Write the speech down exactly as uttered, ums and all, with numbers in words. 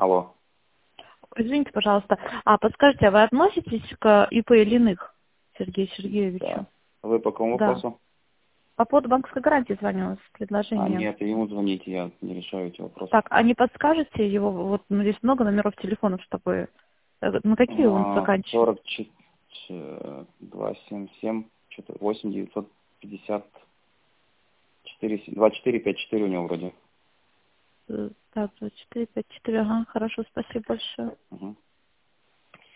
Алло. Извините, пожалуйста, а подскажите, а вы относитесь к ИП Ильиных Сергею Сергеевичу? Да. Вы по какому Да. вопросу? По поводу банковской гарантии звоню с А, предложением. нет, ему звоните, я не решаю эти вопросы. Так, а не подскажете его, вот ну, здесь много номеров телефонов, чтобы... э, На какие он А, заканчивает? сорок четыре, два семь семь, что-то восемь девятьсот пятьдесят четыре, два четыре пять четыре у него вроде. Э, Так, четыре пять четыре, ага, хорошо, спасибо большое. Угу.